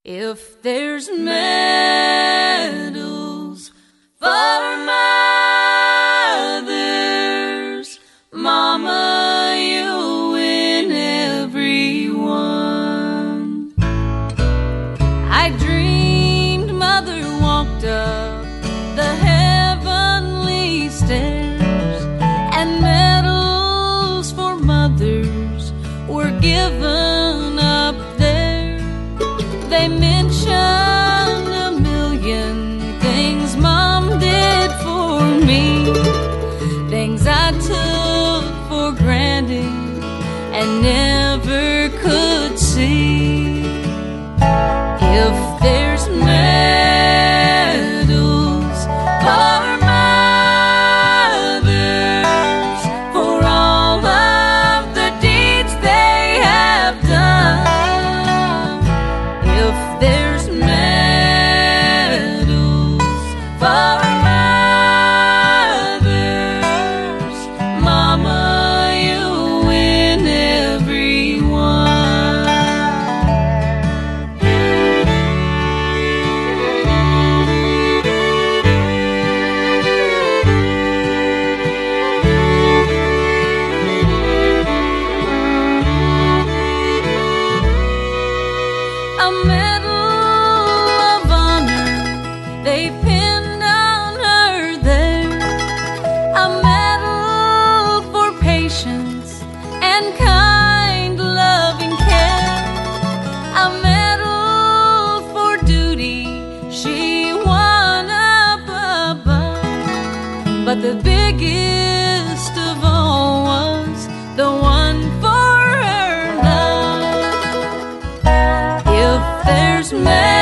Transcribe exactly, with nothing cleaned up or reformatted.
If there's medals for mothers, Mama, you'll win every one. I dreamed Mother walked up the heavenly stairs, and medals for mothers were given up there. They mentioned a million things Mom did for me, things I took for granted and never could see. If there's medals for mothers, for all of the deeds they have done, if there's medals for mothers, Mama, you win every one. A medal of honor they pinned on her there, a medal for patience and kind, loving care, a medal for duty she won up above. But the biggest of all was the one for her love. If there's